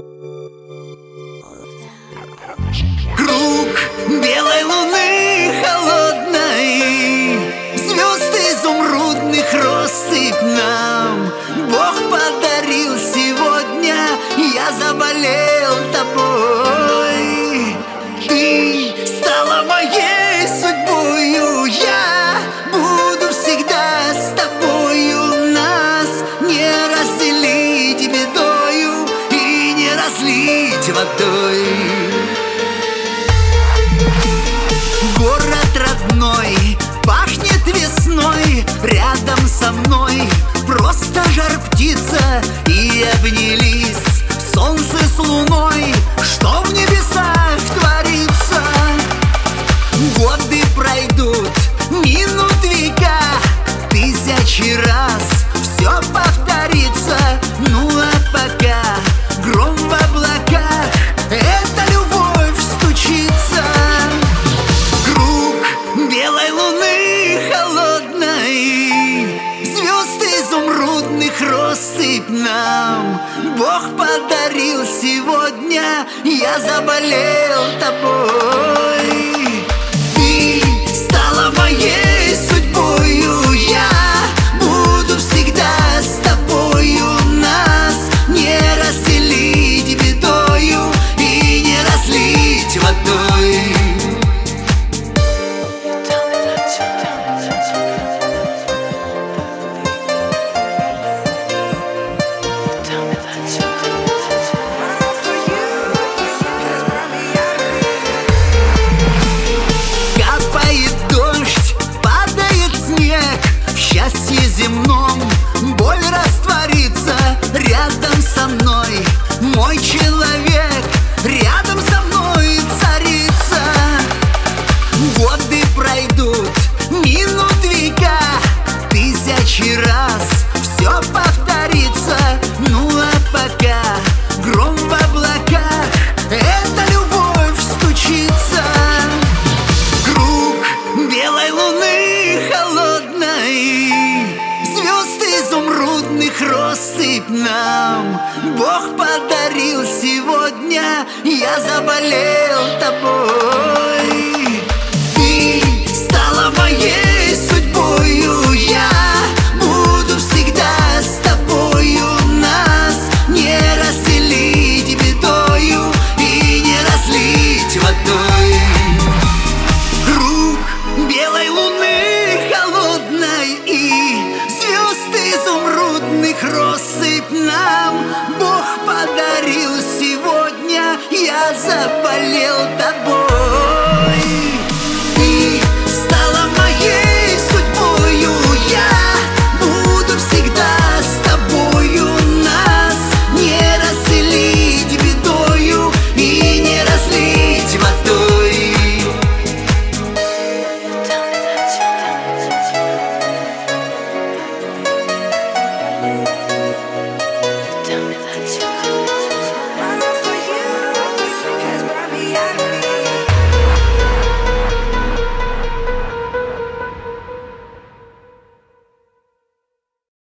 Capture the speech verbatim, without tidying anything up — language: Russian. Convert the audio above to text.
Круг белой луны холодной, звезд изумрудных россыпь нам Бог подарил сегодня, я заболел тобой. Ты стала моей судьбою, я буду всегда с тобою. Нас не разделить бедою и не разлить водой. Город родной пахнет весной, рядом со мной просто жар птица. И обнялись солнце с луной, что в небесах творится. Годы пройдут, минут века, тысячи раз все повторится. Ну а пока гром в облаках, эта любовь стучится. Круг белой луны холодной, звезд изумрудных россыпь нам Бог подарил сегодня, я заболел тобой. Ты стала моей судьбою, я буду всегда с тобою. Нас не разделить бедою и не разлить водой. Счастье земном боль растворится. Рядом со мной мой человек, рядом со мной царица. Годы пройдут, минут века, тысячи раз все повторится. Ну а пока гром в облаках, эта любовь стучится. Круг белой луны холодной, звезд изумрудных россыпь нам Бог подарил сегодня, я заболел тобой. Ты стала моей судьбою, я буду всегда с тобою. Нас не разделить бедою и не разлить водой. Круг белой луны холодной и звезд изумрудных россыпь нам Бог подарил сегодня, я заболел